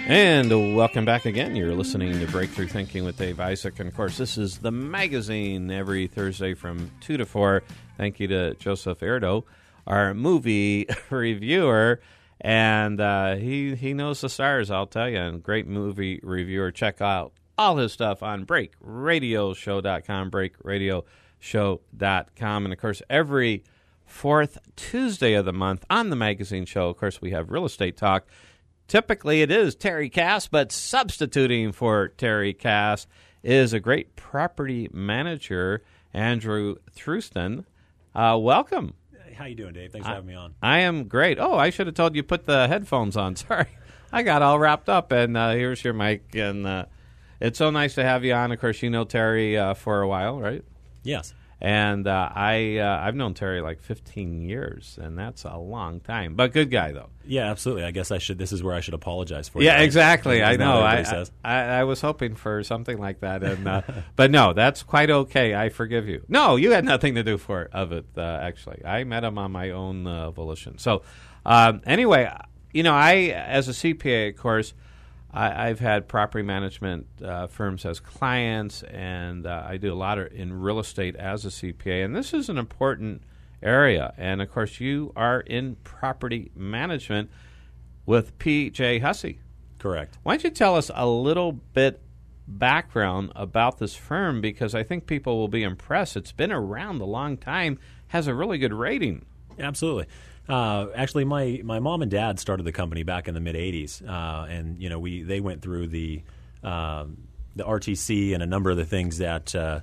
And welcome back again. You're listening to Breakthrough Thinking with Dave Isaac. And, of course, this is the magazine every Thursday from 2 to 4. Thank you to Joseph Erdo, our movie reviewer. And he knows the stars, I'll tell you. And great movie reviewer. Check out all his stuff on breakradioshow.com, breakradioshow.com. And, of course, every fourth Tuesday of the month on the magazine show, of course, we have Real Estate Talk. Typically, it is Terry Cass, but substituting for Terry Cass is a great property manager, Andrew Thruston. Welcome. How you doing, Dave? Thanks for having me on. I am great. Oh, I should have told you put the headphones on. Sorry. I got all wrapped up, and here's your mic. And it's so nice to have you on. Of course, you know Terry for a while, right? Yes. And I've known Terry like 15 years, and that's a long time. But good guy, though. Yeah, absolutely. I guess this is where I should apologize for. Yeah, exactly. I know. Says. I was hoping for something like that, and but no, that's quite okay. I forgive you. No, you had nothing to do of it. Actually, I met him on my own volition. So anyway, I as a CPA, of course. I've had property management firms as clients, and I do a lot in real estate as a CPA, and this is an important area. And, of course, you are in property management with P.J. Hussey. Correct. Why don't you tell us a little bit background about this firm, because I think people will be impressed. It's been around a long time, has a really good rating. Absolutely. Actually, my mom and dad started the company back in the mid '80s, and they went through the RTC and a number of the things that that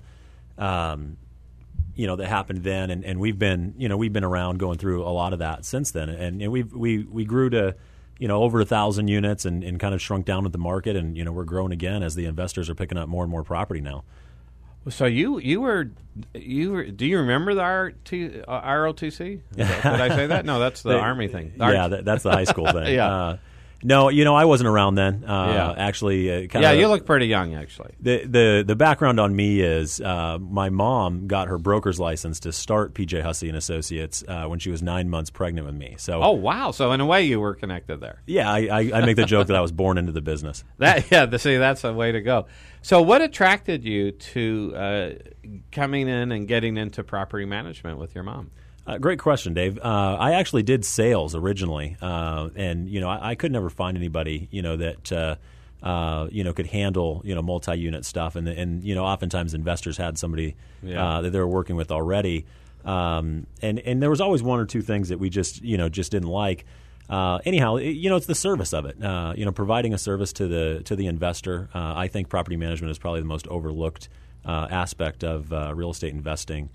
happened then, and we've been around going through a lot of that since then, and we grew to over 1,000 units and kind of shrunk down with the market, and we're growing again as the investors are picking up more and more property now. So you were. Do you remember the ROTC? Did I say that? No, that's the Army thing. That's the high school thing. Yeah. No, I wasn't around then. Actually, you look pretty young. Actually, the background on me is my mom got her broker's license to start P.J. Hussey and Associates when she was 9 months pregnant with me. So, oh wow! So in a way, you were connected there. Yeah, I make the joke that I was born into the business. That's a way to go. So, what attracted you to coming in and getting into property management with your mom? Great question, Dave. I actually did sales originally, and I could never find anybody that could handle multi-unit stuff, and oftentimes investors had somebody that they were working with already, and there was always one or two things that we just didn't like. Anyhow, it's the service of it. Providing a service to the investor. I think property management is probably the most overlooked aspect of real estate investing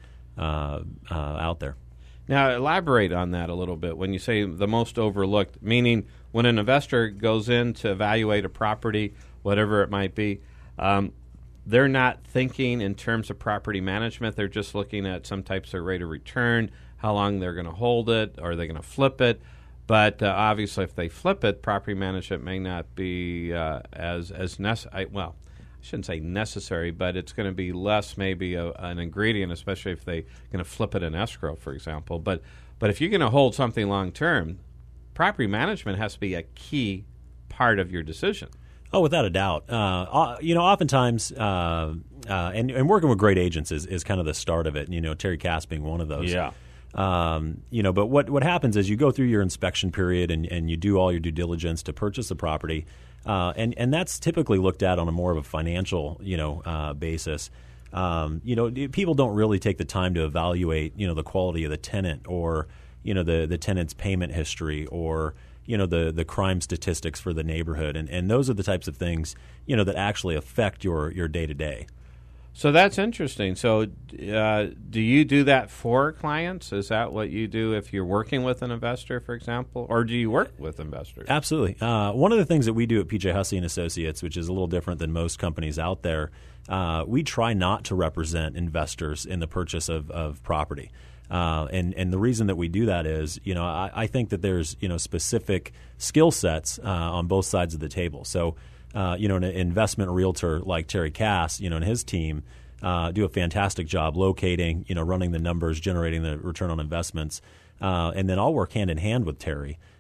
out there. Now, elaborate on that a little bit. When you say the most overlooked, meaning when an investor goes in to evaluate a property, whatever it might be, they're not thinking in terms of property management. They're just looking at some types of rate of return, how long they're going to hold it, or are they going to flip it. But obviously, if they flip it, property management may not be as necessary. Well, I shouldn't say necessary, but it's going to be less maybe an ingredient, especially if they're going to flip it in escrow, for example. But if you're going to hold something long term, property management has to be a key part of your decision. Oh, without a doubt. Oftentimes, and working with great agents is kind of the start of it. Terry Cass being one of those. Yeah. But what happens is you go through your inspection period and you do all your due diligence to purchase the property, and that's typically looked at on a more of a financial basis. People don't really take the time to evaluate the quality of the tenant or the tenant's payment history or the crime statistics for the neighborhood, and those are the types of things that actually affect your day to day. So that's interesting. So do you do that for clients? Is that what you do if you're working with an investor, for example? Or do you work with investors? Absolutely. One of the things that we do at P.J. Hussey and Associates, which is a little different than most companies out there, we try not to represent investors in the purchase of property. And the reason that we do that is, I think that there's, specific skill sets on both sides of the table. So an investment realtor like Terry Cass, and his team do a fantastic job locating, running the numbers, generating the return on investments. And then I'll work hand in hand with Terry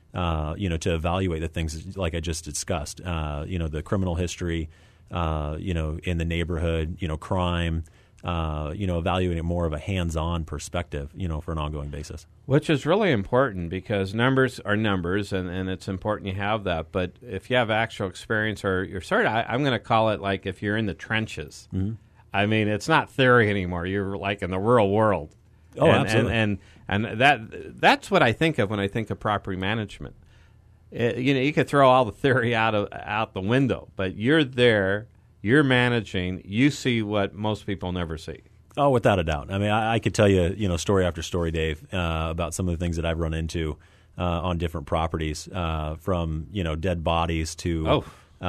to evaluate the things like I just discussed. The criminal history, in the neighborhood, crime. Evaluating more of a hands-on perspective, for an ongoing basis. Which is really important because numbers are numbers, and it's important you have that. But if you have actual experience, or you're I'm going to call it like if you're in the trenches. Mm-hmm. I mean, it's not theory anymore. You're like in the real world. Oh, absolutely. And that's what I think of when I think of property management. You could throw all the theory out the window, but you're there. You're managing. You see what most people never see. Oh, without a doubt. I mean, I could tell you, story after story, Dave, about some of the things that I've run into on different properties, from dead bodies to,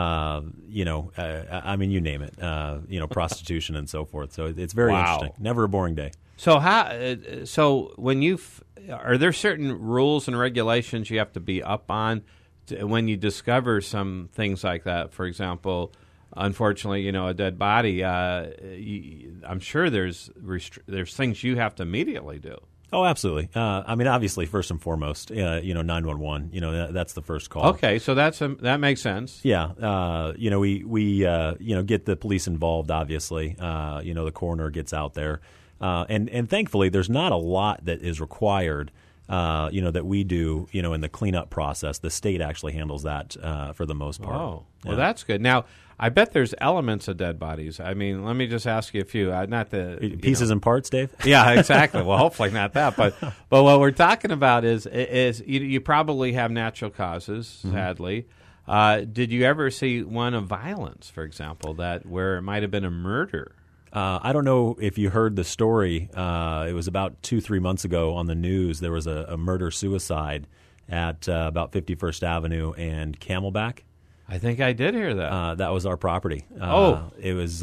you name it, prostitution and so forth. So it's very interesting. Never a boring day. So when are there certain rules and regulations you have to be up on when you discover some things like that? For example. Unfortunately, a dead body. I'm sure there's things you have to immediately do. Oh, absolutely. Obviously, first and foremost, 911. That's the first call. Okay, so that makes sense. Yeah. We get the police involved. Obviously, the coroner gets out there, and thankfully, there's not a lot that is required. That we do, in the cleanup process. The state actually handles that for the most part. Oh, well, that's good. Now, I bet there's elements of dead bodies. I mean, let me just ask you a few. Not the pieces and parts, Dave. Yeah, exactly. Well, hopefully not that. But what we're talking about is you probably have natural causes. Sadly, did you ever see one of violence, for example, where it might have been a murder? I don't know if you heard the story. It was about 2-3 months ago on the news. There was a murder-suicide at about 51st Avenue and Camelback. I think I did hear that. That was our property. It was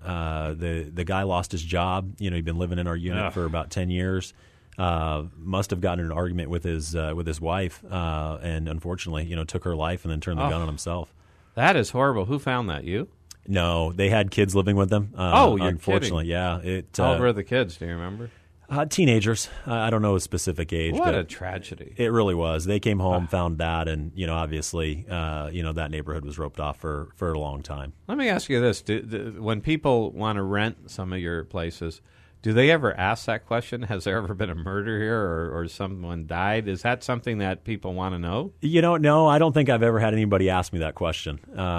the guy lost his job. He'd been living in our unit for about 10 years. Must have gotten in an argument with his wife, and unfortunately, took her life and then turned the gun on himself. That is horrible. Who found that? You? No, they had kids living with them. You're unfortunately, kidding. How old were the kids? Do you remember? Teenagers. I don't know a specific age. What but a tragedy! It really was. They came home, found that, and obviously, that neighborhood was roped off for a long time. Let me ask you this: when people want to rent some of your places, do they ever ask that question? Has there ever been a murder here, or someone died? Is that something that people want to know? No, I don't think I've ever had anybody ask me that question.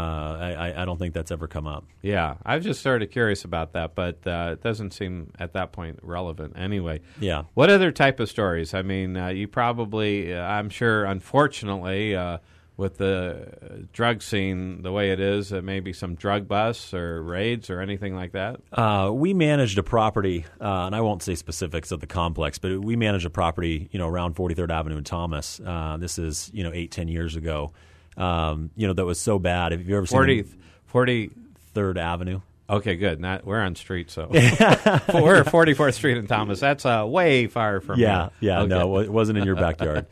I don't think that's ever come up. Yeah, I was just sort of curious about that, but it doesn't seem at that point relevant anyway. Yeah. What other type of stories? I mean, you probably, I'm sure, unfortunately, with the drug scene the way it is, maybe some drug busts or raids or anything like that? We managed a property, and I won't say specifics of the complex, but we managed a property, around 43rd Avenue in Thomas. This is, 8-10 years ago. That was so bad. Have you ever seen 43rd Avenue? Okay, good. We're on street, so we're at 44th Street in Thomas. That's way far from here. Yeah. Okay. No, it wasn't in your backyard.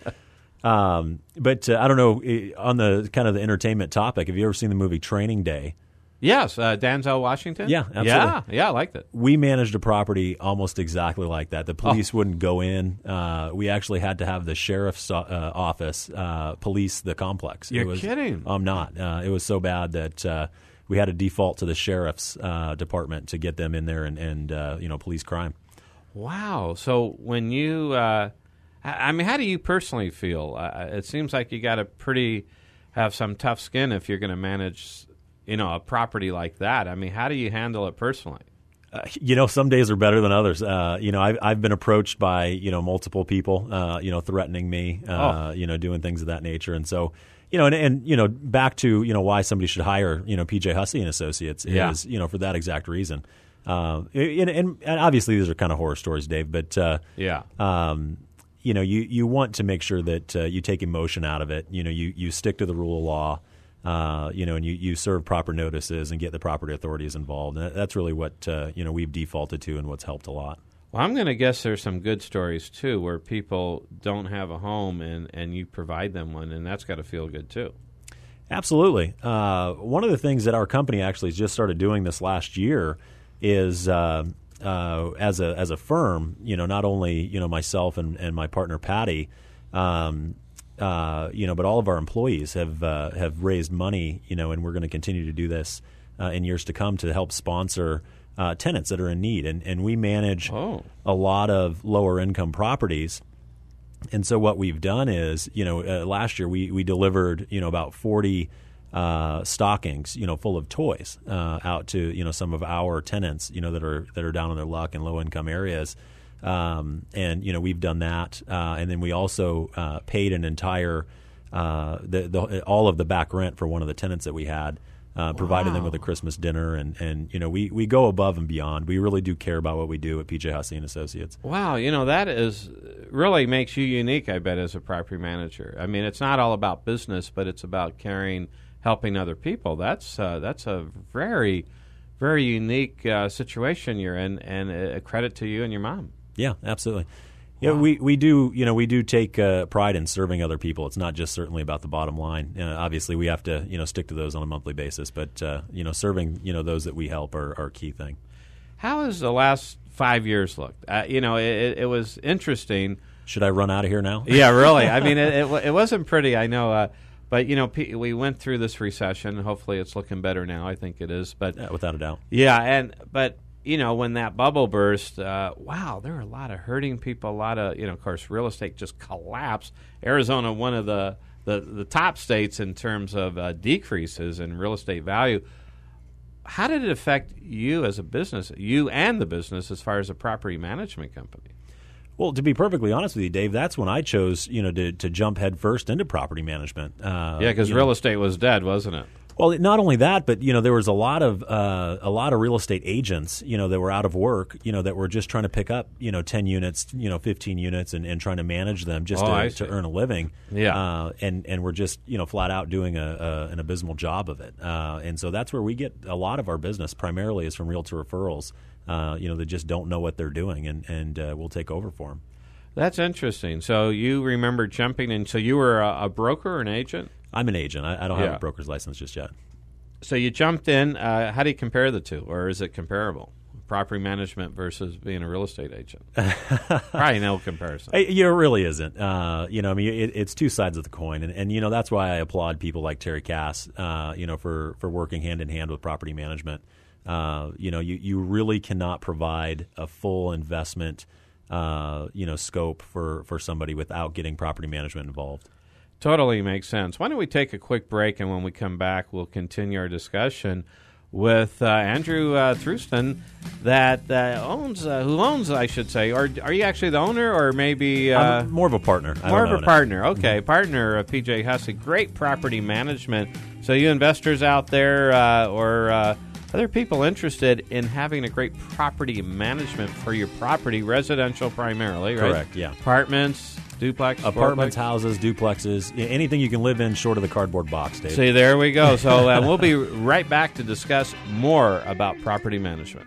But I don't know, on the kind of the entertainment topic, have you ever seen the movie Training Day? Yes, Denzel Washington? Yeah, absolutely. Yeah, I liked it. We managed a property almost exactly like that. The police wouldn't go in. We actually had to have the sheriff's office police the complex. You're kidding. I'm not. It was so bad that we had to default to the sheriff's department to get them in there and police crime. Wow. So when you... how do you personally feel? It seems like you got to have some tough skin if you're going to manage, a property like that. I mean, how do you handle it personally? Some days are better than others. I've been approached by multiple people, threatening me, doing things of that nature, and so back to why somebody should hire PJ Hussey and Associates is for that exact reason. And obviously these are kind of horror stories, Dave, but you want to make sure that you take emotion out of it. You stick to the rule of law, and you serve proper notices and get the property authorities involved. And that's really what we've defaulted to and what's helped a lot. Well, I'm going to guess there's some good stories, too, where people don't have a home and you provide them one, and that's got to feel good, too. Absolutely. One of the things that our company actually has just started doing this last year is as a firm, not only myself and my partner Patty, but all of our employees have raised money, and we're going to continue to do this in years to come to help sponsor tenants that are in need. And we manage a lot of lower income properties. And so what we've done is, last year we delivered, about 40 stockings, full of toys out to, some of our tenants, that are down on their luck in low income areas. And we've done that. And then we also paid an entire all of the back rent for one of the tenants that we had. Provided them with a Christmas dinner, and we go above and beyond. We really do care about what we do at PJ Hussey and Associates. Wow, that is really makes you unique, I bet, as a property manager. I mean, it's not all about business, but it's about caring, helping other people. That's a very, very unique situation you're in, and a credit to you and your mom. Yeah, absolutely. Yeah, we do take pride in serving other people. It's not just certainly about the bottom line. Obviously, we have to stick to those on a monthly basis. But serving those that we help are a key thing. How has the last 5 years looked? It was interesting. Should I run out of here now? Yeah, really. I mean, it wasn't pretty. I know. But we went through this recession. Hopefully, it's looking better now. I think it is. But without a doubt. Yeah, but. When that bubble burst, there were a lot of hurting people, a lot of, of course, real estate just collapsed. Arizona, one of the top states in terms of decreases in real estate value. How did it affect you as a business, you and the business, as far as a property management company? Well, to be perfectly honest with you, Dave, that's when I chose, to jump headfirst into property management. Because real estate was dead, wasn't it? Well, not only that, but there was a lot of real estate agents, that were out of work, that were just trying to pick up, 10 units, 15 units, and trying to manage them just to earn a living. Yeah. And we're just flat out doing an abysmal job of it. And so that's where we get a lot of our business. Primarily is from realtor referrals. That just don't know what they're doing, and we'll take over for them. That's interesting. So you remember jumping in. So you were a broker or an agent? I'm an agent. I don't have a broker's license just yet. So you jumped in. How do you compare the two, or is it comparable? Property management versus being a real estate agent? Probably no comparison. It really isn't. It's two sides of the coin, and that's why I applaud people like Terry Cass, for working hand in hand with property management. You really cannot provide a full investment, scope for somebody without getting property management involved. Totally makes sense. Why don't we take a quick break, and when we come back, we'll continue our discussion with Andrew Thruston, who owns, I should say, or are you actually the owner, or maybe I'm more of a partner? More of a partner. Okay, mm-hmm. Partner of PJ Hussey. Great property management. So you investors out there, or other people interested in having a great property management for your property, residential primarily, right? Correct. Yeah. Apartments. Apartments, houses, duplexes, anything you can live in short of the cardboard box, Dave. See, there we go. So we'll be right back to discuss more about property management.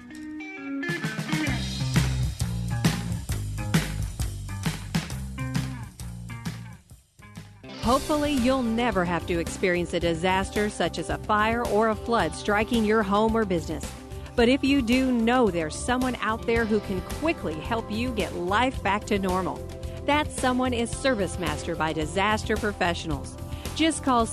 Hopefully, you'll never have to experience a disaster such as a fire or a flood striking your home or business. But if you do, know there's someone out there who can quickly help you get life back to normal. That someone is ServiceMaster by Disaster Professionals. Just call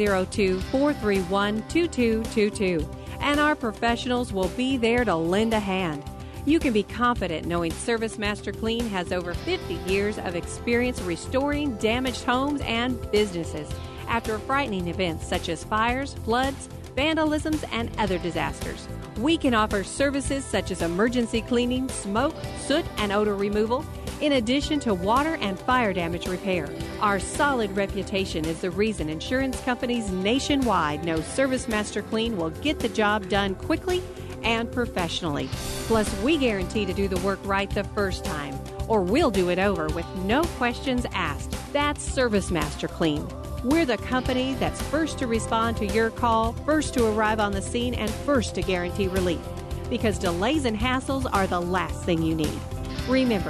602-431-2222, and our professionals will be there to lend a hand. You can be confident knowing ServiceMaster Clean has over 50 years of experience restoring damaged homes and businesses after frightening events such as fires, floods, vandalisms, and other disasters. We can offer services such as emergency cleaning, smoke, soot, and odor removal, in addition to water and fire damage repair. Our solid reputation is the reason insurance companies nationwide know ServiceMaster Clean will get the job done quickly and professionally. Plus, we guarantee to do the work right the first time, or we'll do it over with no questions asked. That's ServiceMaster Clean. We're the company that's first to respond to your call, first to arrive on the scene, and first to guarantee relief. Because delays and hassles are the last thing you need. Remember,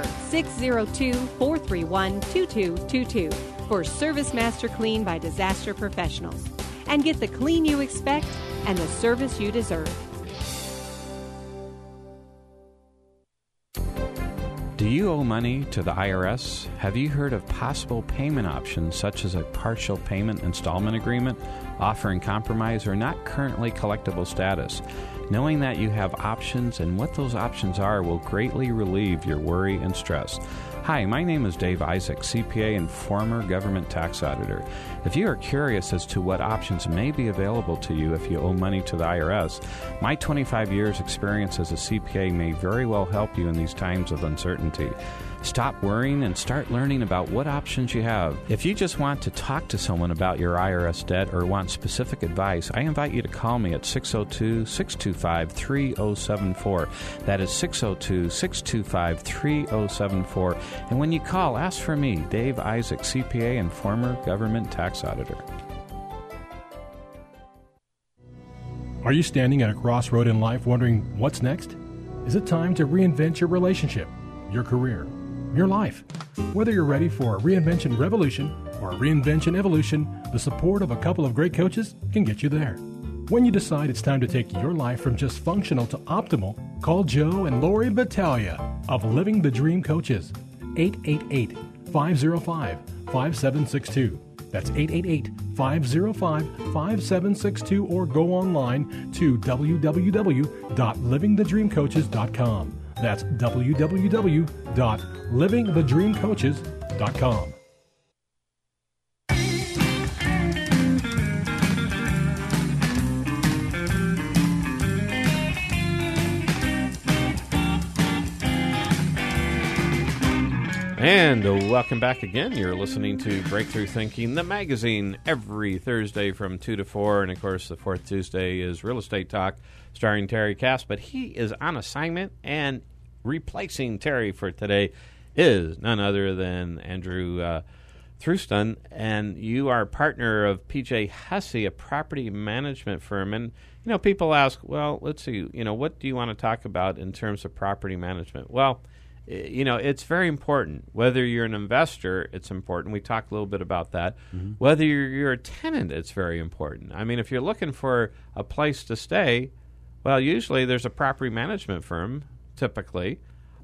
602-431-2222 for ServiceMaster Clean by Disaster Professionals. And get the clean you expect and the service you deserve. Do you owe money to the IRS? Have you heard of possible payment options such as a partial payment installment agreement, offering compromise or not currently collectible status? Knowing that you have options and what those options are will greatly relieve your worry and stress. Hi, my name is Dave Isaac, CPA and former government tax auditor. If you are curious as to what options may be available to you if you owe money to the IRS, my 25 years experience as a CPA may very well help you in these times of uncertainty. Stop worrying and start learning about what options you have. If you just want to talk to someone about your IRS debt or want specific advice, I invite you to call me at 602-625-3074. That is 602-625-3074. And when you call, ask for me, Dave Isaac, CPA and former government tax auditor. Are you standing at a crossroad in life wondering what's next? Is it time to reinvent your relationship, your career, your life? Whether you're ready for a reinvention revolution or a reinvention evolution, the support of a couple of great coaches can get you there. When you decide it's time to take your life from just functional to optimal, call Joe and Lori Battaglia of Living the Dream Coaches. 888-505-5762. That's 888-505-5762, or go online to www.livingthedreamcoaches.com. That's www.livingthedreamcoaches.com. And welcome back again. You're listening to Breakthrough Thinking, the magazine, every Thursday from 2 to 4. And, of course, the fourth Tuesday is Real Estate Talk, starring Terry Cass. But he is on assignment, and replacing Terry for today is none other than Andrew Thruston. And you are a partner of P.J. Hussey, a property management firm. And, you know, people ask, well, let's see, you know, what do you want to talk about in terms of property management? Well, you know, it's very important. Whether you're an investor, it's important. We talked a little bit about that. Mm-hmm. Whether you're a tenant, it's very important. I mean, if you're looking for a place to stay, well, usually there's a property management firm, typically.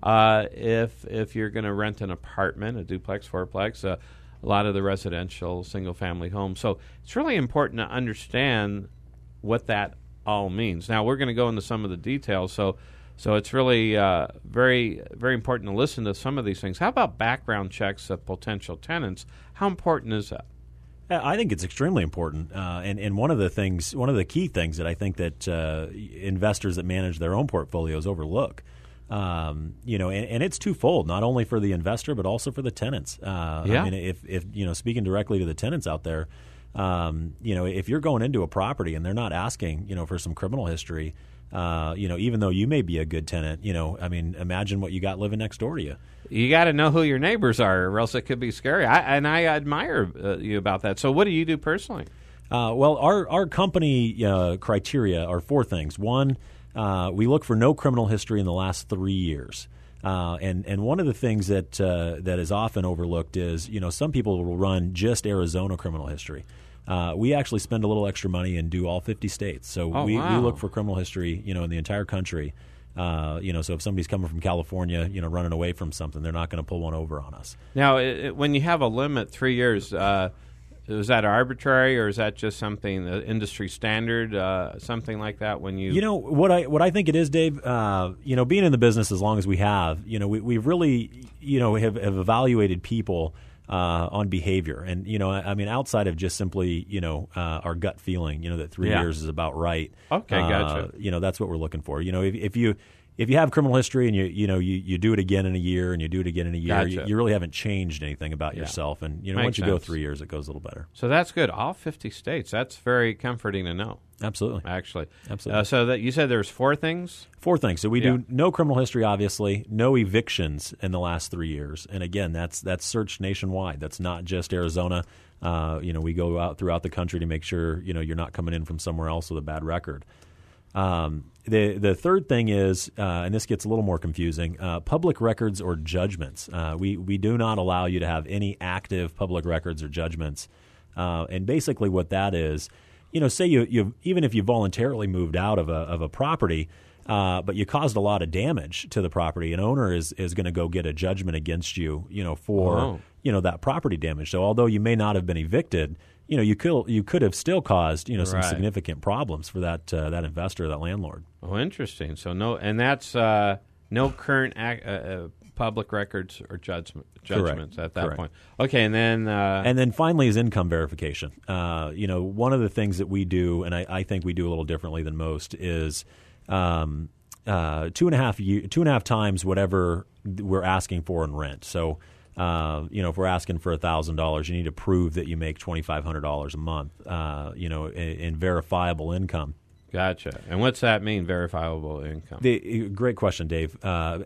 If you're going to rent an apartment, a duplex, fourplex, a lot of the residential single-family homes. So it's really important to understand what that all means. Now, we're going to go into some of the details, so it's really very, very important to listen to some of these things. How about background checks of potential tenants? How important is that? I think it's extremely important, and one of the key things that I think that investors that manage their own portfolios overlook. You know, and it's twofold, not only for the investor but also for the tenants. I mean, if you know, speaking directly to the tenants out there, you know, if you're going into a property and they're not asking, you know, for some criminal history. You know, even though you may be a good tenant, you know, I mean, imagine what you got living next door to you. You got to know who your neighbors are, or else it could be scary. I admire you about that. So what do you do personally? Well, our company criteria are four things. One, we look for no criminal history in the last 3 years. And one of the things that is often overlooked is, you know, some people will run just Arizona criminal history. We actually spend a little extra money and do all 50 states. So we look for criminal history, you know, in the entire country. You know, so if somebody's coming from California, you know, running away from something, they're not going to pull one over on us. Now, when you have a limit, 3 years, is that arbitrary, or is that just something, industry standard, something like that? When you know what I think it is, Dave. You know, being in the business as long as we have, you know, we've really, you know, have evaluated people on behavior, and you know, I mean, outside of just simply, you know, our gut feeling, you know, that 3 years is about right. Okay, gotcha. You know, that's what we're looking for. You know, if you have criminal history and you do it again in a year and you do it again in a year, gotcha. you really haven't changed anything about yourself. And you know, once you go 3 years, it goes a little better. So that's good. All 50 states. That's very comforting to know. Absolutely, actually, absolutely. So that you said there's four things. Four things. So we do no criminal history, obviously, no evictions in the last 3 years, and again, that's searched nationwide. That's not just Arizona. You know, we go out throughout the country to make sure, you know, you're not coming in from somewhere else with a bad record. The third thing is, and this gets a little more confusing, public records or judgments. We do not allow you to have any active public records or judgments. And basically what that is, say you even if you voluntarily moved out of a property, but you caused a lot of damage to the property, an owner is going to go get a judgment against you, for that property damage. So although you may not have been evicted, you could have still caused some significant problems for that investor, that landlord. Oh, interesting. So that's no current public records or judgments Correct. at that Correct. point. Okay, and then finally is income verification. One of the things that we do, and I think we do a little differently than most, is 2.5 times whatever we're asking for in rent. So, if we're asking for $1,000, you need to prove that you make $2,500 a month, in verifiable income. Gotcha. And what's that mean, verifiable income? Great question, Dave.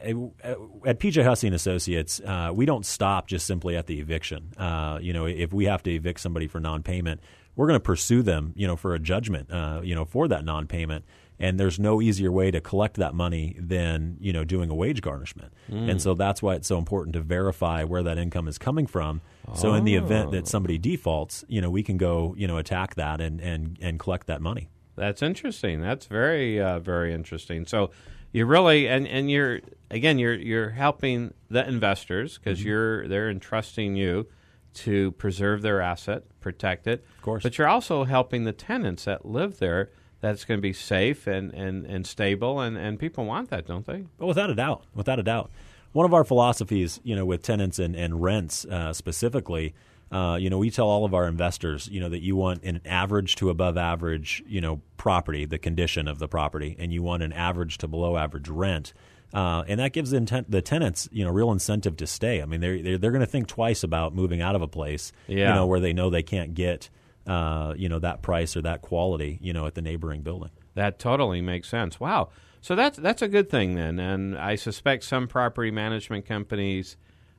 At PJ Hussey & Associates, we don't stop just simply at the eviction. If we have to evict somebody for non-payment, we're going to pursue them, for a judgment, for that non-payment. And there's no easier way to collect that money than, doing a wage garnishment. And so that's why it's so important to verify where that income is coming from. So in the event that somebody defaults, we can go, attack that and collect that money. That's interesting. That's very, very interesting. So you really, and you're helping the investors because they're entrusting you to preserve their asset, protect it. Of course. But you're also helping the tenants that live there. That's going to be safe and stable, and people want that, don't they? Well, without a doubt. One of our philosophies, with tenants and rents specifically, we tell all of our investors, that you want an average to above average, property, the condition of the property, and you want an average to below average rent. And that gives the tenants, real incentive to stay. I mean, they're going to think twice about moving out of a place, where they know they can't get that price or that quality, at the neighboring building. That totally makes sense. Wow. So that's a good thing then. And I suspect some property management companies,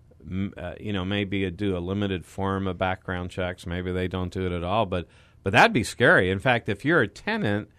maybe do a limited form of background checks. Maybe they don't do it at all. But that'd be scary. In fact, if you're a tenant,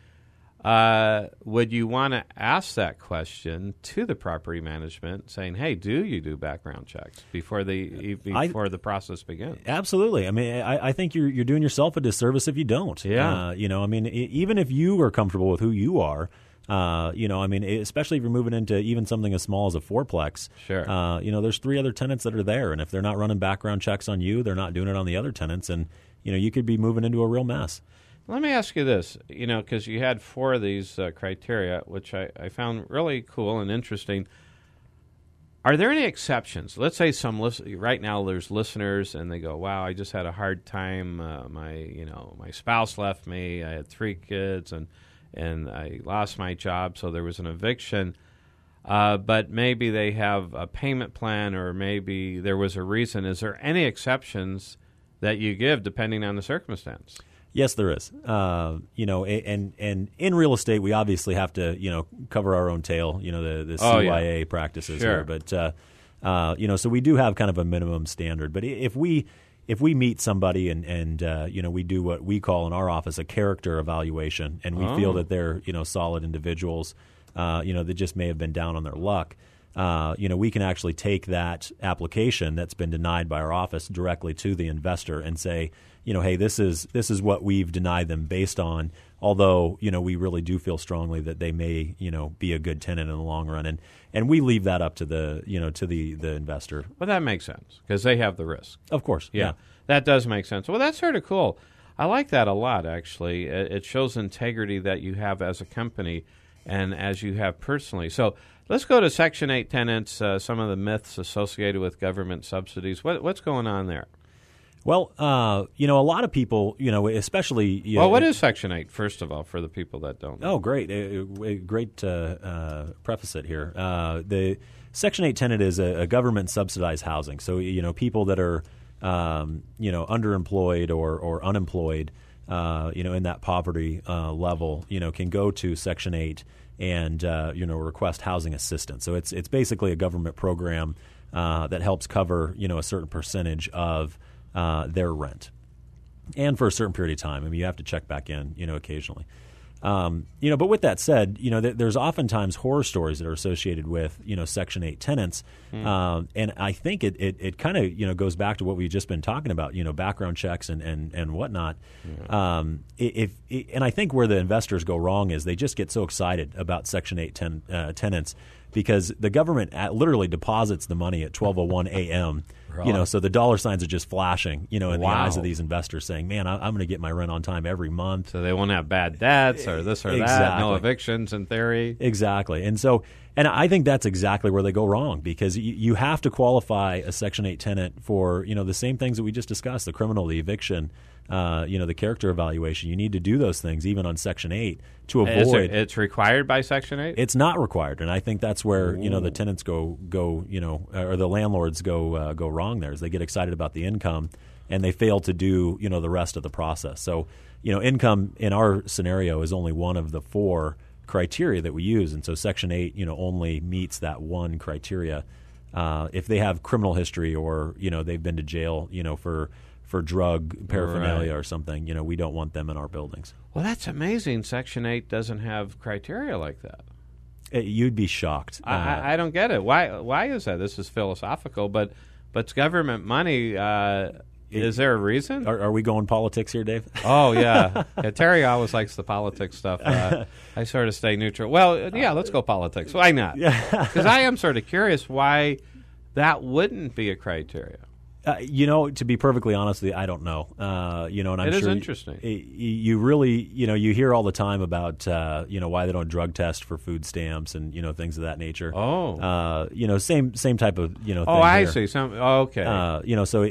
would you want to ask that question to the property management, saying, "Hey, do you do background checks before the process begins?" Absolutely. I mean, I think you're doing yourself a disservice if you don't. Yeah. Even if you are comfortable with who you are, especially if you're moving into even something as small as a fourplex. Sure. There's 3 other tenants that are there, and if they're not running background checks on you, they're not doing it on the other tenants, and you could be moving into a real mess. Let me ask you this, because you had 4 of these criteria, which I found really cool and interesting. Are there any exceptions? Let's say right now there's listeners and they go, "Wow, I just had a hard time. My spouse left me. I had 3 kids and I lost my job, so there was an eviction." But maybe they have a payment plan, or maybe there was a reason. Is there any exceptions that you give depending on the circumstance? Yes, there is. And in real estate, we obviously have to, cover our own tail, the CYA practices Sure. here. But, so we do have kind of a minimum standard. But if we meet somebody and we do what we call in our office a character evaluation, and we feel that they're, solid individuals, that just may have been down on their luck, we can actually take that application that's been denied by our office directly to the investor and say, hey, this is what we've denied them based on, although, we really do feel strongly that they may, be a good tenant in the long run. And we leave that up to the investor. Well, that makes sense because they have the risk. Of course. Yeah, that does make sense. Well, that's sort of cool. I like that a lot, actually. It shows integrity that you have as a company and as you have personally. So let's go to Section 8 tenants, some of the myths associated with government subsidies. What's going on there? Well, a lot of people, especially... what is Section 8, first of all, for the people that don't know? Oh, great. Great preface it here. The Section 8 tenant is a government-subsidized housing. So, people that are, underemployed or unemployed, in that poverty level, can go to Section 8 and, request housing assistance. So it's basically a government program that helps cover, a certain percentage of their rent, and for a certain period of time. I mean, you have to check back in, occasionally. But with that said, there's oftentimes horror stories that are associated with, Section 8 tenants. And I think it kind of, goes back to what we've just been talking about, background checks and whatnot. Yeah. And I think where the investors go wrong is they just get so excited about Section 8 tenants because the government literally deposits the money at 12:01 a.m., right. So the dollar signs are just flashing, in the eyes of these investors saying, man, I'm going to get my rent on time every month. So they won't have bad debts or this or that, no evictions in theory. Exactly. And I think that's exactly where they go wrong because you have to qualify a Section 8 tenant for, the same things that we just discussed, the criminal, the eviction, the character evaluation. You need to do those things even on Section 8 to avoid. It's required by Section 8? It's not required, and I think that's where the tenants go or the landlords go wrong there is they get excited about the income and they fail to do the rest of the process. So income in our scenario is only one of the 4 criteria that we use, and so Section 8 only meets that one criteria. If they have criminal history or they've been to jail for drug paraphernalia or something, we don't want them in our buildings. Well, that's amazing. Section 8 doesn't have criteria like that. You'd be shocked. I don't get it. Why is that? This is philosophical, but it's government money. Is there a reason? Are we going politics here, Dave? Oh, yeah. Terry always likes the politics stuff. I sort of stay neutral. Well, yeah, let's go politics. Why not? Because I am sort of curious why that wouldn't be a criteria. To be perfectly honest with you, I don't know. And I'm it is sure interesting. You really, you hear all the time about, why they don't drug test for food stamps and things of that nature. Oh, same type of thing. Oh, I here. see. Okay. So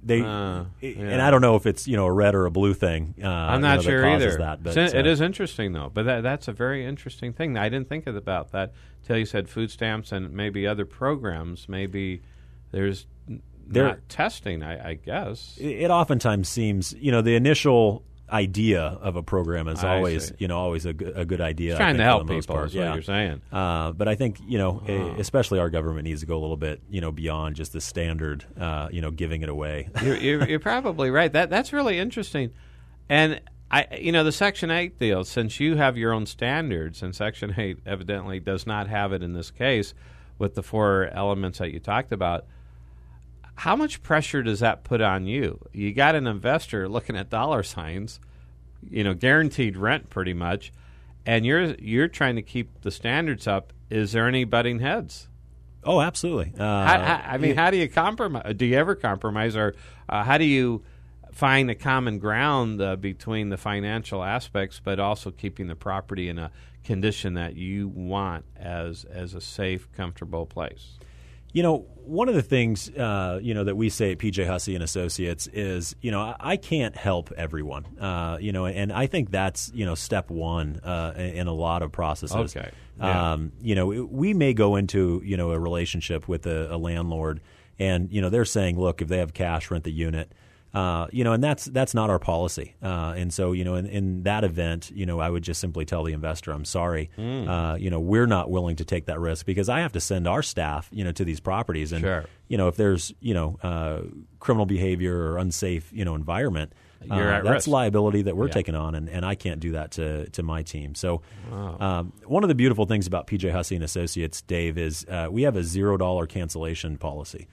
and I don't know if it's a red or a blue thing. I'm not sure either. That, but, it is interesting though. But that's a very interesting thing. I didn't think about that till you said food stamps and maybe other programs. Maybe there's. Not testing, I guess. It oftentimes seems, the initial idea of a program is always a good idea. It's trying to help people, part. Is what you're saying. But I think, especially our government needs to go a little bit, beyond just the standard, giving it away. You're probably right. That's really interesting. And, the Section 8 deal, since you have your own standards, and Section 8 evidently does not have it in this case with the 4 elements that you talked about, how much pressure does that put on you? You got an investor looking at dollar signs, guaranteed rent pretty much, and you're trying to keep the standards up. Is there any butting heads? Oh, absolutely. How do you compromise? Do you ever compromise, or how do you find a common ground between the financial aspects, but also keeping the property in a condition that you want as a safe, comfortable place? One of the things, that we say at PJ Hussey and Associates is, I can't help everyone, and I think that's, step one in a lot of processes. Okay. Yeah. We may go into, a relationship with a landlord and, they're saying, look, if they have cash, rent the unit. And that's not our policy. And so, in that event, I would just simply tell the investor, I'm sorry, we're not willing to take that risk because I have to send our staff, to these properties. And, sure. If there's, criminal behavior or unsafe, environment, that's risk. Liability that we're taking on, and I can't do that to my team. So one of the beautiful things about PJ Hussey and Associates, Dave, is we have a $0 cancellation policy.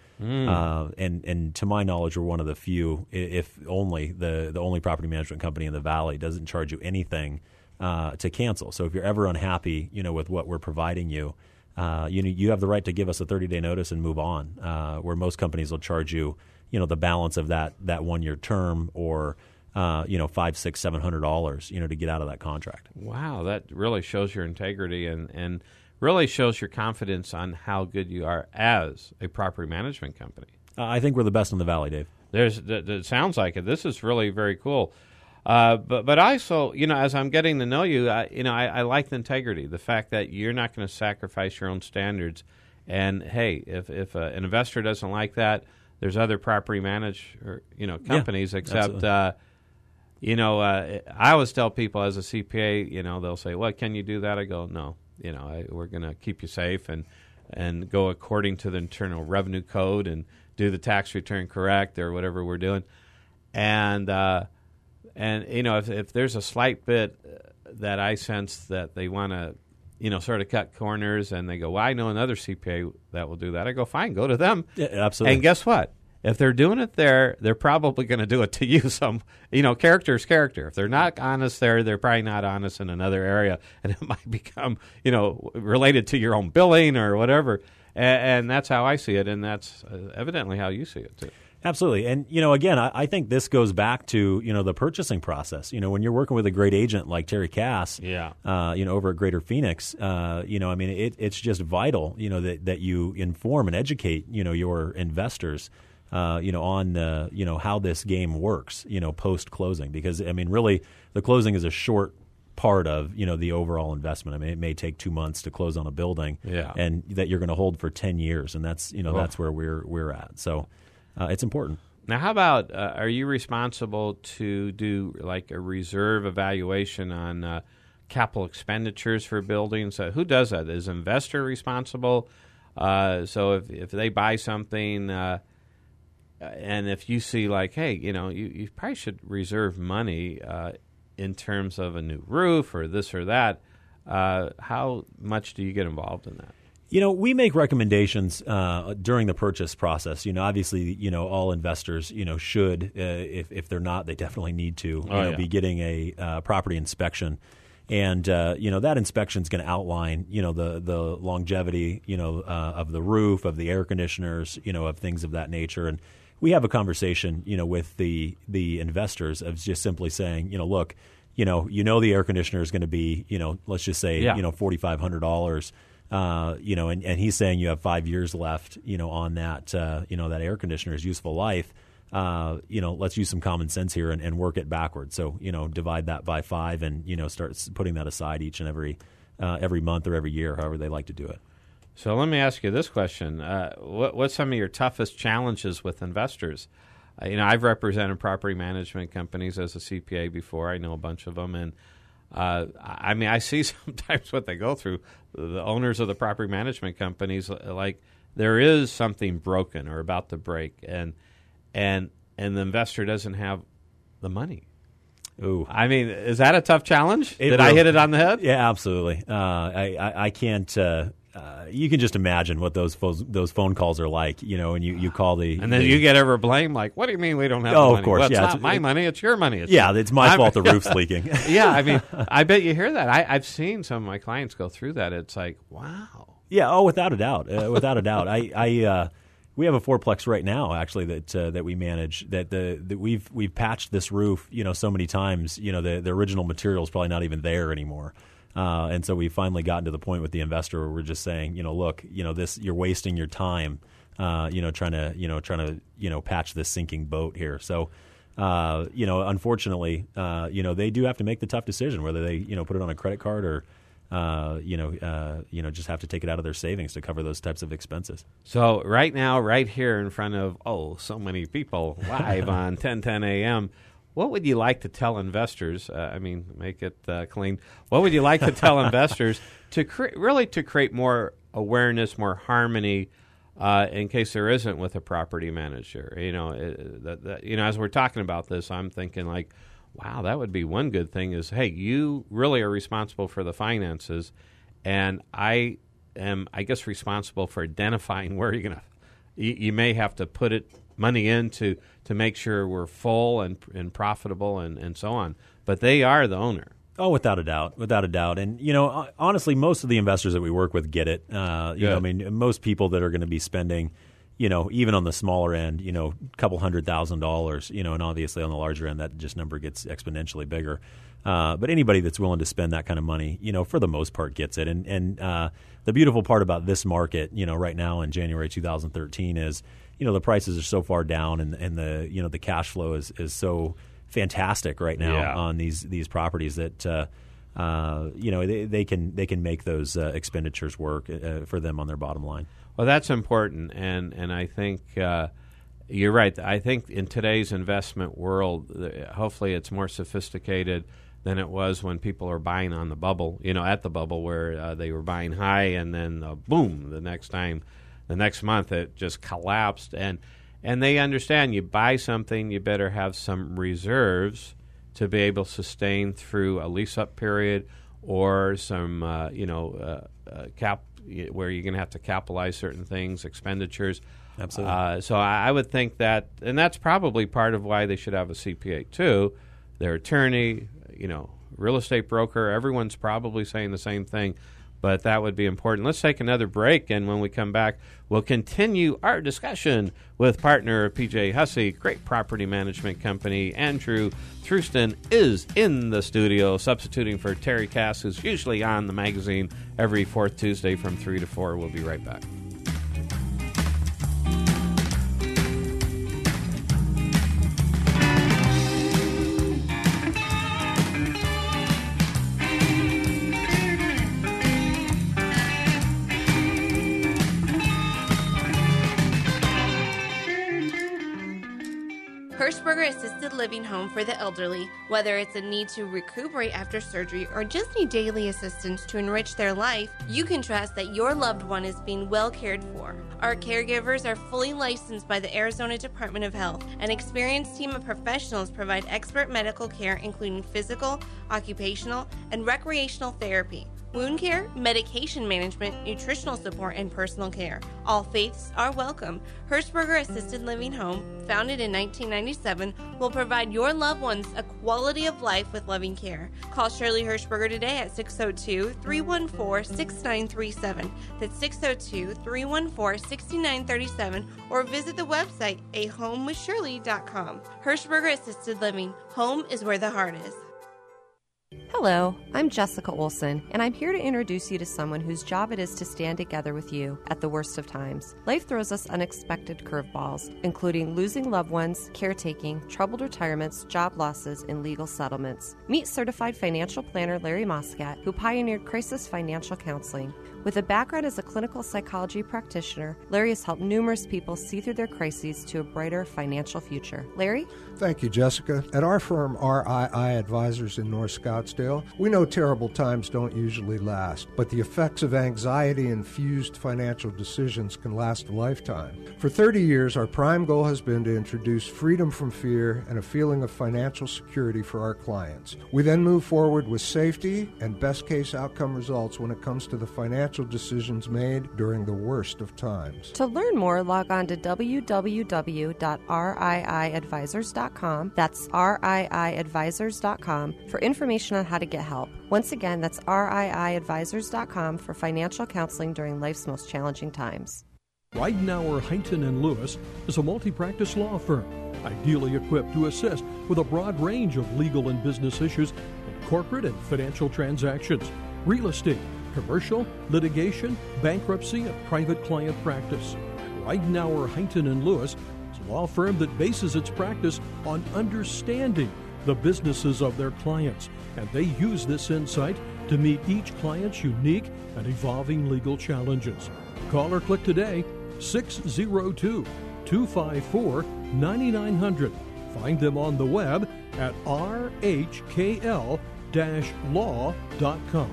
And to my knowledge, we're one of the few, if only, the only property management company in the Valley doesn't charge you anything to cancel. So if you're ever unhappy, with what we're providing you, you have the right to give us a 30-day notice and move on, where most companies will charge you, the balance of that 1-year term or, $500, $600, $700, to get out of that contract. Wow, that really shows your integrity and really shows your confidence on how good you are as a property management company. I think we're the best in the Valley, Dave. It sounds like it. This is really very cool. But also, as I'm getting to know you, I like the integrity, the fact that you're not going to sacrifice your own standards. And hey, if an investor doesn't like that, there's other property companies. Except, I always tell people as a CPA, they'll say, "Well, can you do that?" I go, "No. We're going to keep you safe and go according to the Internal Revenue Code and do the tax return correct or whatever we're doing." And And, if there's a slight bit that I sense that they want to, sort of cut corners, and they go, well, I know another CPA that will do that. I go, fine, go to them. Yeah, absolutely. And guess what? If they're doing it there, they're probably going to do it to you. Character is character. If they're not honest there, they're probably not honest in another area, and it might become, related to your own billing or whatever. And that's how I see it, and that's evidently how you see it too. Absolutely. And, again, I think this goes back to, the purchasing process. When you're working with a great agent like Terry Cass, over at Greater Phoenix, it's just vital, that you inform and educate, your investors, on, how this game works, post-closing. Because, really, the closing is a short part of, the overall investment. It may take 2 months to close on a building and that you're going to hold for 10 years. And that's, that's where we're at. So it's important. Now, how about, are you responsible to do like a reserve evaluation on capital expenditures for buildings? Who does that? Is investor responsible? So if they buy something, and if you see like, hey, you probably should reserve money in terms of a new roof or this or that, how much do you get involved in that? We make recommendations during the purchase process. Obviously, all investors, should, if they're not, they definitely need to be getting a property inspection. And, that inspection is going to outline, the longevity, of the roof, of the air conditioners, of things of that nature. And we have a conversation, with the investors of just simply saying, look, the air conditioner is going to be, let's just say, $4,500. And he's saying you have 5 years left, on that, that air conditioner's useful life. Let's use some common sense here and work it backwards. So, divide that by 5 and, start putting that aside each and every month or every year, however they like to do it. So let me ask you this question. What's some of your toughest challenges with investors? I've represented property management companies as a CPA before. I know a bunch of them. And I see sometimes what they go through. The owners of the property management companies, like there is something broken or about to break, and the investor doesn't have the money. Ooh, is that a tough challenge? Did I hit it on the head? Yeah, absolutely. I can't. You can just imagine what those phone calls are like, and you call and then you get ever blamed, like, what do you mean we don't have the money? Of course, well, it's not my money, it's your money. It's my fault the roof's leaking. Yeah, I bet you hear that. I've seen some of my clients go through that. It's like, wow. Yeah, without a doubt. Without a doubt. We have a fourplex right now, actually, that we manage. That we've patched this roof, so many times. The original material is probably not even there anymore. And so we finally gotten to the point with the investor where we're just saying, look, this, you're wasting your time, trying to patch this sinking boat here. So, unfortunately, they do have to make the tough decision whether they, put it on a credit card or, just have to take it out of their savings to cover those types of expenses. So right now, right here in front of, so many people live on 1010 a.m., what would you like to tell investors? Make it clean. What would you like to tell investors to create more awareness, more harmony, in case there isn't with a property manager? As we're talking about this, I'm thinking like, wow, that would be one good thing. Is hey, you really are responsible for the finances, and I am, I guess, responsible for identifying where you're gonna. You may have to put money in to make sure we're full and profitable and so on. But they are the owner. Oh, without a doubt. And, honestly, most of the investors that we work with get it. Most people that are going to be spending, even on the smaller end, a couple $100,000, and obviously on the larger end, that just number gets exponentially bigger. But anybody that's willing to spend that kind of money, for the most part gets it. And the beautiful part about this market, right now in January 2013 is, the prices are so far down and the, the cash flow is so fantastic right now on these properties that, they can make those expenditures work for them on their bottom line. Well, that's important. And I think you're right. I think in today's investment world, hopefully it's more sophisticated than it was when people are buying on the bubble, at the bubble where they were buying high and then boom, the next month it just collapsed. And they understand you buy something, you better have some reserves to be able to sustain through a lease-up period or some, cap where you're going to have to capitalize certain things, expenditures. Absolutely. So I would think that, and that's probably part of why they should have a CPA too. Their attorney, real estate broker, everyone's probably saying the same thing, but that would be important. Let's take another break, and when we come back, we'll continue our discussion with partner PJ Hussey, great property management company. Andrew Thruston is in the studio, substituting for Terry Cass, who's usually on the magazine every fourth Tuesday from 3 to 4. We'll be right back. Hirschberger Assisted Living Home for the elderly. Whether it's a need to recuperate after surgery or just need daily assistance to enrich their life, you can trust that your loved one is being well cared for. Our caregivers are fully licensed by the Arizona Department of Health. An experienced team of professionals provide expert medical care including physical, occupational, and recreational therapy, wound care, medication management, nutritional support, and personal care. All faiths are welcome. Hirschberger Assisted Living Home, founded in 1997, will provide your loved ones a quality of life with loving care. Call Shirley Hirschberger today at 602-314-6937. That's 602-314-6937, or visit the website ahomewithshirley.com. Hirschberger Assisted Living. Home is where the heart is. Hello, I'm Jessica Olson, and I'm here to introduce you to someone whose job it is to stand together with you at the worst of times. Life throws us unexpected curveballs, including losing loved ones, caretaking, troubled retirements, job losses, and legal settlements. Meet certified financial planner Larry Moscat, who pioneered crisis financial counseling. With a background as a clinical psychology practitioner, Larry has helped numerous people see through their crises to a brighter financial future. Larry? Thank you, Jessica. At our firm, RII Advisors in North Scottsdale, we know terrible times don't usually last, but the effects of anxiety-infused financial decisions can last a lifetime. For 30 years, our prime goal has been to introduce freedom from fear and a feeling of financial security for our clients. We then move forward with safety and best-case outcome results when it comes to the financial decisions made during the worst of times. To learn more, log on to www.riiadvisors.com. That's riiadvisors.com for information on how to get help. Once again, that's riiadvisors.com for financial counseling during life's most challenging times. Ridenour, Huntington & Lewis is a multi-practice law firm, ideally equipped to assist with a broad range of legal and business issues in corporate and financial transactions, real estate, commercial, litigation, bankruptcy, and private client practice. Ridenour, Huntington & Lewis is a law firm that bases its practice on understanding the businesses of their clients, and they use this insight to meet each client's unique and evolving legal challenges. Call or click today, 602-254-9900. Find them on the web at rhkl-law.com.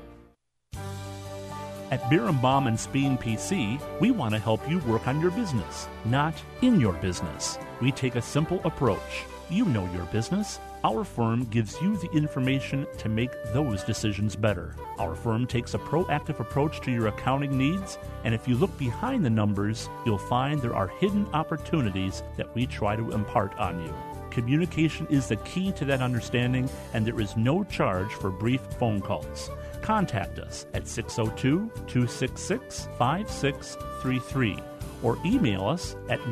At Birnbaum & Speen PC, we want to help you work on your business, not in your business. We take a simple approach. You know your business. Our firm gives you the information to make those decisions better. Our firm takes a proactive approach to your accounting needs, and if you look behind the numbers, you'll find there are hidden opportunities that we try to impart on you. Communication is the key to that understanding, and there is no charge for brief phone calls. Contact us at 602-266-5633 or email us at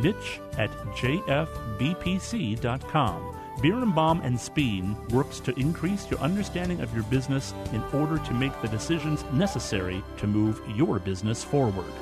mitch@jfbpc.com. Birnbaum & Speen works to increase your understanding of your business in order to make the decisions necessary to move your business forward.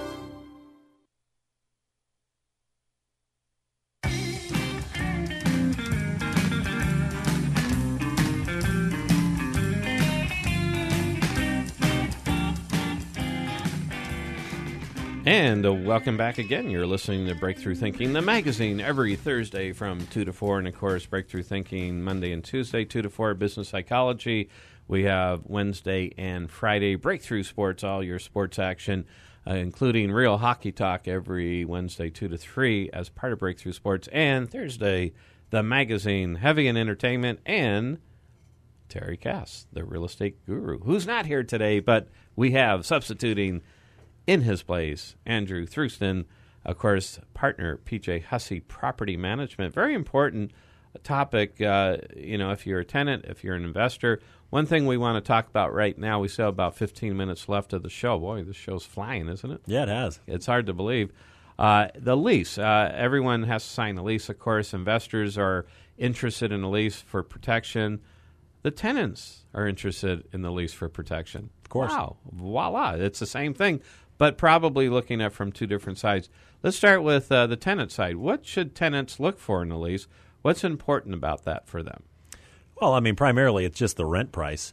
And welcome back again. You're listening to Breakthrough Thinking, the magazine, every Thursday from 2 to 4. And, of course, Breakthrough Thinking Monday and Tuesday, 2 to 4, Business Psychology. We have Wednesday and Friday Breakthrough Sports, all your sports action, including Real Hockey Talk every Wednesday, 2 to 3, as part of Breakthrough Sports. And Thursday, the magazine, Heavy and Entertainment, and Terry Cass, the real estate guru, who's not here today, but we have substituting in his place Andrew Thruston, of course, partner PJ Hussey Property Management. Very important topic, if you're a tenant, if you're an investor. One thing we want to talk about right now, we still have about 15 minutes left of the show. Boy, this show's flying, isn't it? Yeah, it has. It's hard to believe. The lease. Everyone has to sign a lease, of course. Investors are interested in a lease for protection. The tenants are interested in the lease for protection. Of course. Wow. Voila. It's the same thing, but probably looking at from two different sides. Let's start with the tenant side. What should tenants look for in a lease? What's important about that for them? Well, I mean, primarily it's just the rent price.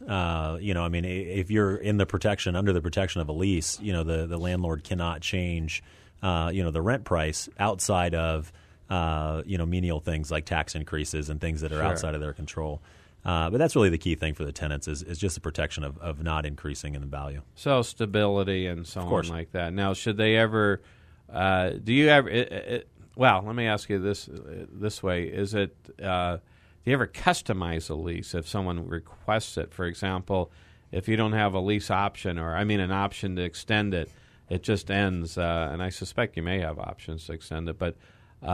If you're in the protection, under the protection of a lease, the landlord cannot change, the rent price outside of, menial things like tax increases and things that are outside of their control. But that's really the key thing for the tenants is just the protection of not increasing in value. So stability and so on like that. Now, should they ever do you ever well, let me ask you this way. Is it do you ever customize a lease if someone requests it? For example, if you don't have a lease option an option to extend it, it just ends, and I suspect you may have options to extend it, but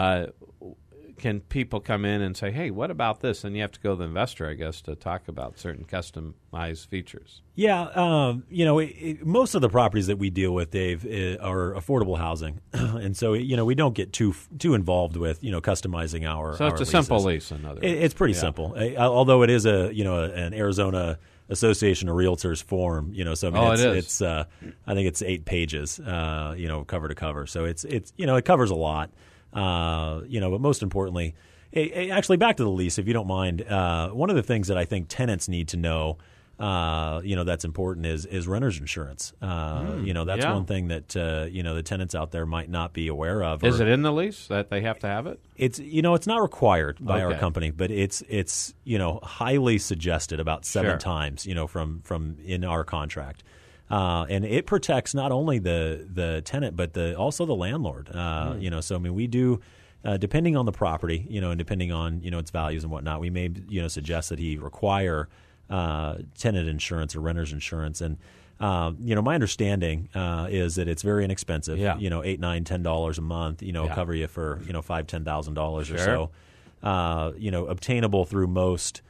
can people come in and say, hey, what about this? And you have to go to the investor, I guess, to talk about certain customized features. Yeah. Most of the properties that we deal with, Dave, are affordable housing. And so, we don't get too involved with, customizing our So it's a leases. simple lease, in other words. It's pretty simple. Although it is an Arizona Association of Realtors form, so it's I think it's 8 pages, cover to cover. So it covers a lot. But most importantly, actually back to the lease, if you don't mind, one of the things that I think tenants need to know, that's important is renter's insurance. That's one thing that, the tenants out there might not be aware of. Is it in the lease that they have to have it? It's not required by our company, but it's highly suggested about 7 times, from in our contract. And it protects not only the tenant, but also the landlord. We do, depending on the property, and depending on, its values and whatnot, we may, suggest that he require tenant insurance or renter's insurance. And, my understanding is that it's very inexpensive, $8, $9, $10 a month, cover you for, $5,000, $10,000 or so, obtainable through most,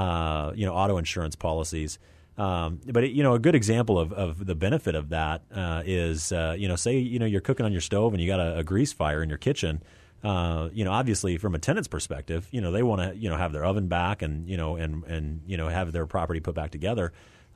auto insurance policies. But a good example of the benefit of that is, say, you're cooking on your stove and you got a grease fire in your kitchen. Obviously from a tenant's perspective, they want to, have their oven back and, have their property put back together.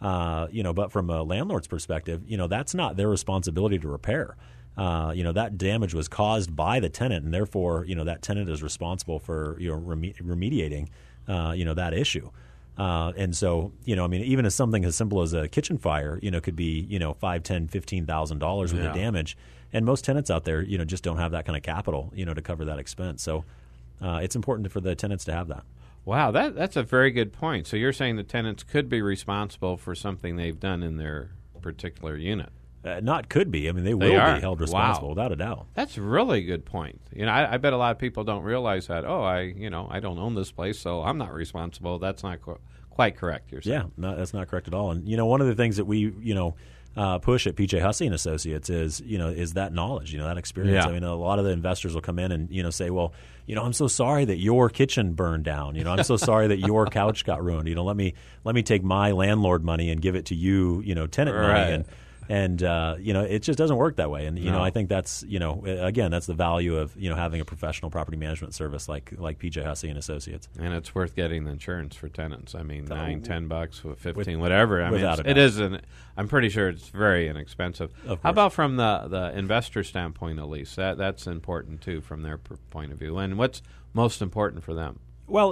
But from a landlord's perspective, that's not their responsibility to repair. That damage was caused by the tenant, and therefore, that tenant is responsible for, remediating, that issue. And so, even as something as simple as a kitchen fire, could be, $5,000, $10,000, $15,000 worth of damage. And most tenants out there, just don't have that kind of capital, to cover that expense. So it's important for the tenants to have that. Wow, that's a very good point. So you're saying the tenants could be responsible for something they've done in their particular unit. Not could be. I mean, they will be held responsible, without a doubt. That's a really good point. I bet a lot of people don't realize that. Oh, I don't own this place, so I'm not responsible. That's not quite correct. You're saying. Yeah, no, that's not correct at all. And one of the things that we push at PJ Hussey and Associates is that knowledge, that experience. Yeah. I mean, a lot of the investors will come in and say, well, I'm so sorry that your kitchen burned down. I'm so sorry that your couch got ruined. Let me take my landlord money and give it to you, tenant money. And it just doesn't work that way. And I think that's again, that's the value of having a professional property management service like PJ Hussey and Associates. And it's worth getting the insurance for tenants. I mean, $9, $10, 15, whatever. I mean, it is. I'm pretty sure it's very inexpensive. How about from the investor standpoint, at least? That's important too from their point of view. And what's most important for them? Well,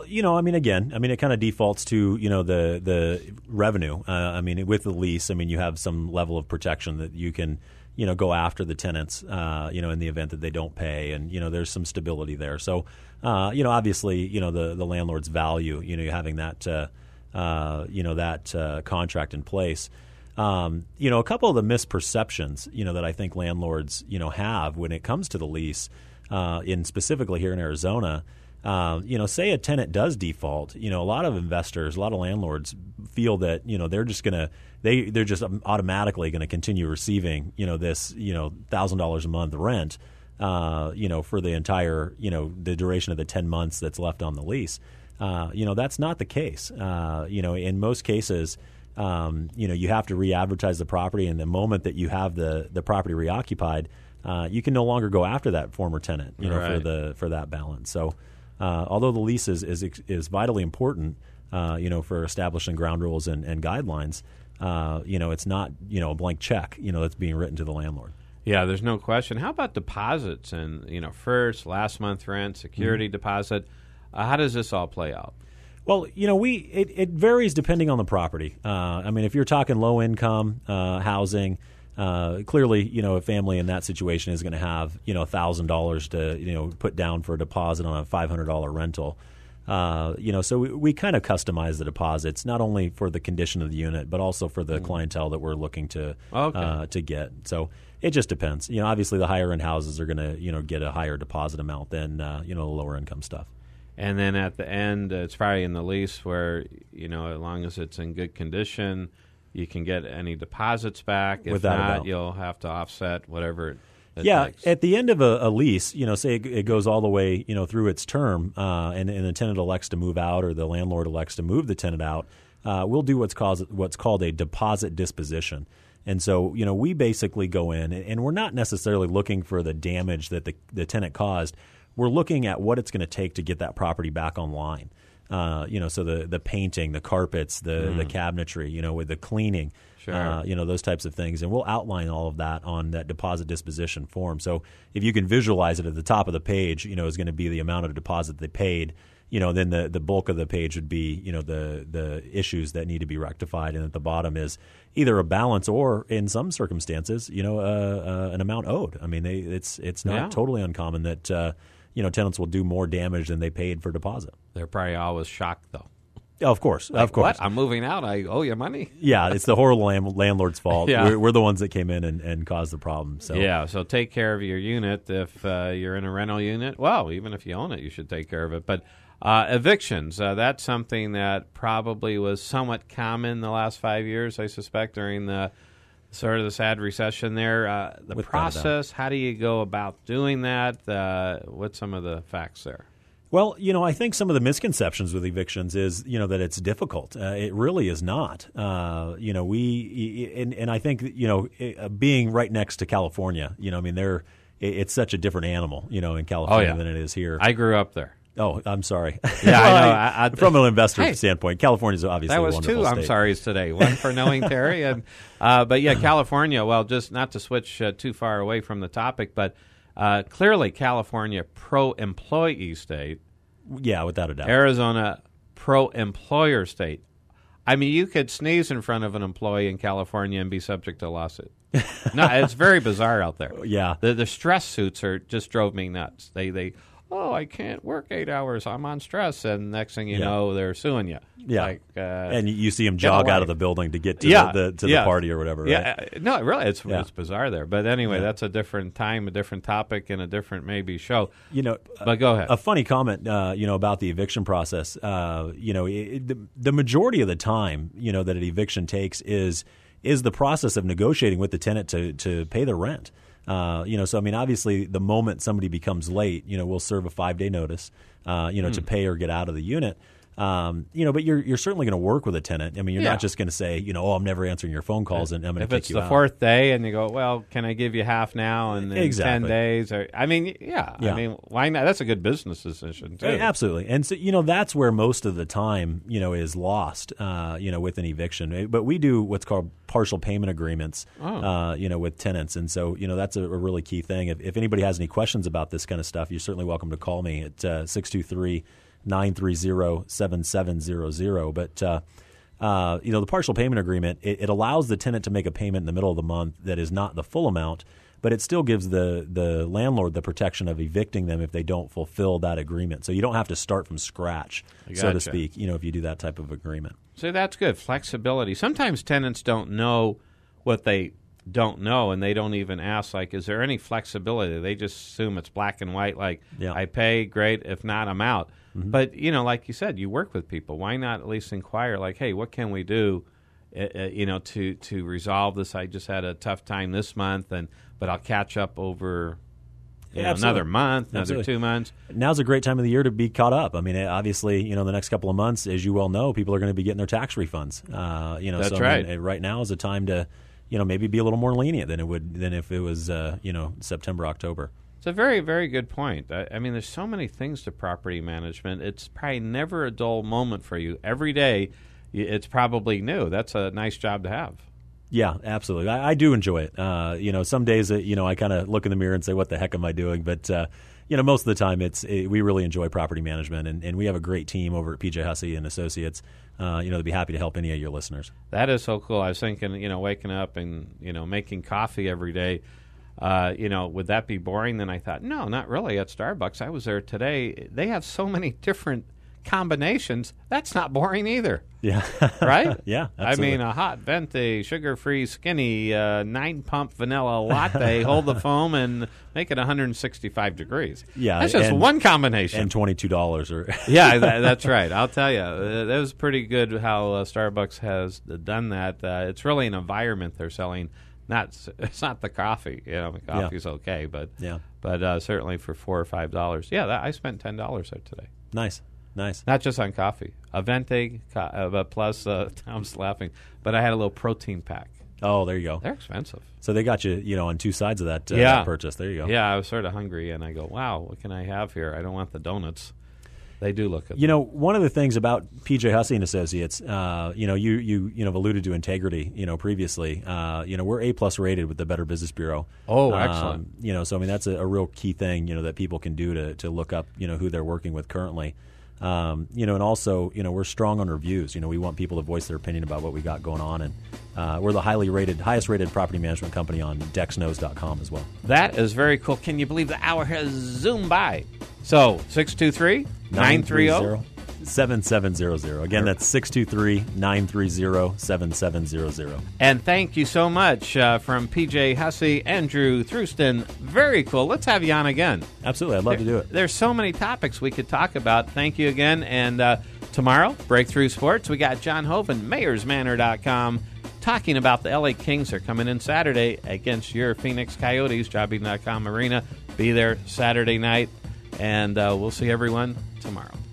it kind of defaults to, the revenue. With the lease, you have some level of protection that you can, go after the tenants, in the event that they don't pay. And, there's some stability there. So, obviously, the landlord's value, having that, contract in place. A couple of the misperceptions, that I think landlords, have when it comes to the lease, specifically here in Arizona, Say a tenant does default, a lot of investors, a lot of landlords feel that, they're just going to, they're just automatically going to continue receiving, this, $1,000 a month rent, for the entire, the duration of the 10 months that's left on the lease. That's not the case. In most cases, you have to re-advertise the property, and the moment that you have the property reoccupied, you can no longer go after that former tenant, for that balance. So, although the lease is vitally important, for establishing ground rules and guidelines, it's not, a blank check, that's being written to the landlord. Yeah, there's no question. How about deposits and, first, last month rent, security deposit? How does this all play out? Well, it varies depending on the property. If you're talking low income housing, clearly, a family in that situation is going to have, $1,000 to, put down for a deposit on a $500 rental. So we kind of customize the deposits, not only for the condition of the unit, but also for the clientele that we're looking to get. So it just depends. Obviously the higher end houses are going to, get a higher deposit amount than, the lower income stuff. And then at the end, it's probably in the lease where, as long as it's in good condition, you can get any deposits back. If not, you'll have to offset whatever it takes. At the end of a lease, say it goes all the way, through its term, and the tenant elects to move out or the landlord elects to move the tenant out, we'll do what's called a deposit disposition. And so, we basically go in, and we're not necessarily looking for the damage that the tenant caused. We're looking at what it's going to take to get that property back online. So the painting, the carpets, the cabinetry, with the cleaning, those types of things. And we'll outline all of that on that deposit disposition form. So if you can visualize it at the top of the page, is going to be the amount of deposit they paid. Then the bulk of the page would be, the issues that need to be rectified. And at the bottom is either a balance or, in some circumstances, an amount owed. It's not totally uncommon that tenants will do more damage than they paid for deposit. They're probably always shocked, though. Of course, like, of course. What? I'm moving out. I owe you money. Yeah, it's the horrible landlord's fault. Yeah. We're the ones that came in and caused the problem. So take care of your unit. If you're in a rental unit, well, even if you own it, you should take care of it. But evictions, that's something that probably was somewhat common the last 5 years, I suspect, during the sort of the sad recession there. The process, how do you go about doing that? What's some of the facts there? Well, I think some of the misconceptions with evictions is, that it's difficult. It really is not. And I think, being right next to California, it's such a different animal, in California than it is here. I grew up there. Oh, I'm sorry. Yeah, I know. From an investor standpoint, California is obviously a wonderful state. That was two I'm sorry's today. One for knowing Terry. But California, well, just not to switch too far away from the topic, but clearly California, pro-employee state. Yeah, without a doubt. Arizona, pro-employer state. You could sneeze in front of an employee in California and be subject to a lawsuit. No, it's very bizarre out there. Yeah. The stress suits just drove me nuts. They I can't work 8 hours. I'm on stress. And next thing you know, they're suing you. Yeah. And you see them jog out of the building to get to the party or whatever, right? Yeah. No, really, it's bizarre there. But anyway, that's a different time, a different topic, and a different maybe show. But go ahead. A funny comment, about the eviction process. The majority of the time, that an eviction takes is the process of negotiating with the tenant to pay the rent. Obviously the moment somebody becomes late, we'll serve a 5-day notice, to pay or get out of the unit. But you're certainly going to work with a tenant. You're not just going to say, I'm never answering your phone calls and I'm going to kick you out. If it's the fourth day and you go, well, can I give you half now and then 10 days? Why not? That's a good business decision too. Absolutely. And so, that's where most of the time, is lost, with an eviction. But we do what's called partial payment agreements, with tenants. And so, that's a really key thing. If anybody has any questions about this kind of stuff, you're certainly welcome to call me at 623-930-7700. But, the partial payment agreement, it allows the tenant to make a payment in the middle of the month that is not the full amount, but it still gives the landlord the protection of evicting them if they don't fulfill that agreement. So you don't have to start from scratch, so to speak, if you do that type of agreement. So that's good. Flexibility. Sometimes tenants don't know what they don't know, and they don't even ask, like, is there any flexibility? They just assume it's black and white, like, I pay, great. If not, I'm out. Mm-hmm. But, like you said, you work with people. Why not at least inquire, like, hey, what can we do, to resolve this? I just had a tough time this month, but I'll catch up over another month, another 2 months. Now's a great time of the year to be caught up. I mean, obviously, the next couple of months, as you well know, people are going to be getting their tax refunds. That's right. I mean, right now is a time to, maybe be a little more lenient than if it was, September, October. It's a very, very good point. I mean, there's so many things to property management. It's probably never a dull moment for you. Every day, it's probably new. That's a nice job to have. Yeah, absolutely. I do enjoy it. Some days, I kind of look in the mirror and say, what the heck am I doing? But, most of the time, we really enjoy property management, and we have a great team over at PJ Hussey and Associates, to be happy to help any of your listeners. That is so cool. I was thinking, waking up and, making coffee every day, would that be boring? Then I thought, no, not really. At Starbucks, I was there today. They have so many different combinations. That's not boring either. Yeah. Right? Yeah, absolutely. I mean, a hot venti, sugar-free, skinny, 9-pump vanilla latte, hold the foam, and make it 165 degrees. Yeah. That's just one combination. And $22. Or Yeah, that's right. I'll tell you. That was pretty good how Starbucks has done that. It's really an environment they're selling. It's not the coffee. The coffee's okay, but certainly for $4 or $5. Yeah, I spent $10 there today. Nice. Not just on coffee. A venti plus, Tom's laughing, but I had a little protein pack. Oh, there you go. They're expensive. So they got you, on two sides of that purchase. There you go. Yeah, I was sort of hungry, and I go, wow, what can I have here? I don't want the donuts. They do look good. One of the things about PJ Hussey and Associates, you have alluded to integrity, previously. We're A+ rated with the Better Business Bureau. Oh, excellent. So I mean that's a real key thing, that people can do to look up, who they're working with currently. And also, we're strong on reviews. We want people to voice their opinion about what we got going on, and we're the highest rated property management company on DexKnows.com as well. That is very cool. Can you believe the hour has zoomed by? So 623-930. 7700. Again, that's 623-930-7700. And thank you so much from PJ Hussey, Andrew Thruston. Very cool. Let's have you on again. Absolutely. I'd love to do it. There's so many topics we could talk about. Thank you again. And tomorrow, Breakthrough Sports, we got John Hoven, mayorsmanor.com, talking about the LA Kings. Are coming in Saturday against your Phoenix Coyotes, jobbeaton.com arena. Be there Saturday night. And we'll see everyone tomorrow.